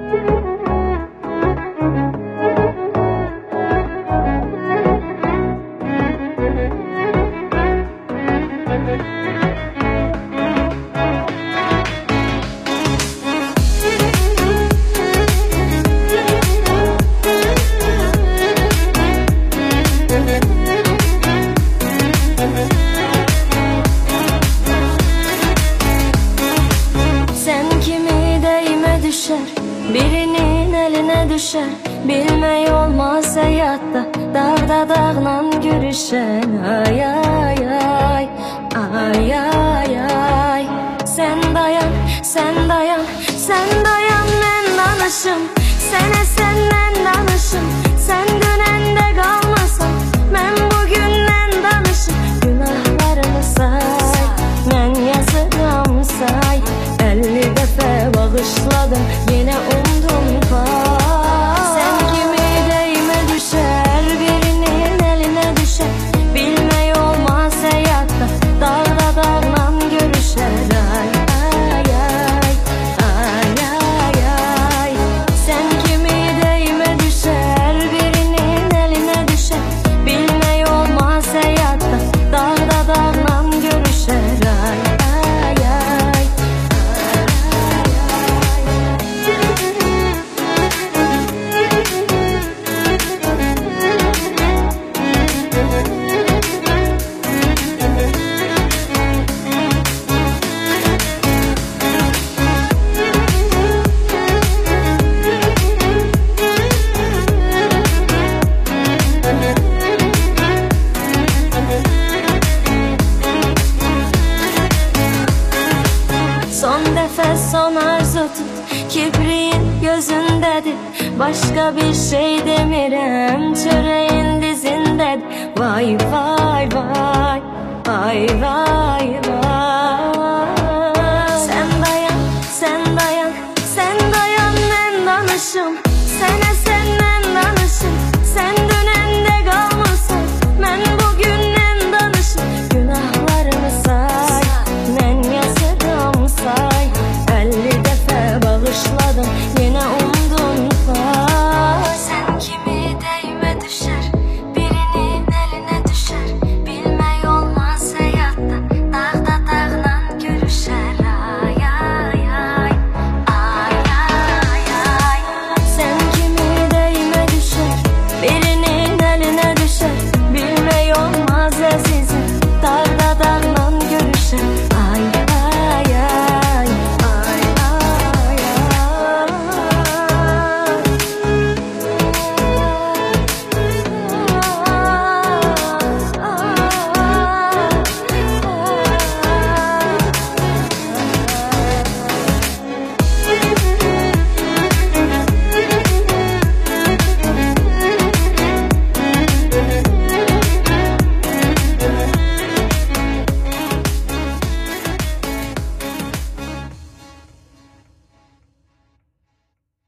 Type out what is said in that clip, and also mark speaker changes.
Speaker 1: Birinin eline düşer, bilmək olmaz hayatta, dağda dağla görüşen. Ay ay ay, ay ay ay. Sen dayan, sen dayan, sen dayan, ben danışım. Sene senden danışım. Sen dönende kalmasın, ben bugünden danışım. Günahlarını say, ben yazıram say. 50 defa bağışladım, yine umdum pay. Sen kimi deyime düşer, birinin eline düşer, bilmək olmaz hayatta, dağda dağla görüşer. Ay ay ay, ay ay ay. Sen kimi deyime düşer, birinin eline düşer, bilmək olmaz hayatta, dağda dağla görüşer. Ay ay ay. Son nefes, son arzu tut, kibriğin gözündedir. Başka bir şey demirem, çöreğin dizindedir. Vay vay vay, vay vay vay. Sen dayan, sen dayan, sen dayan, ben danışım.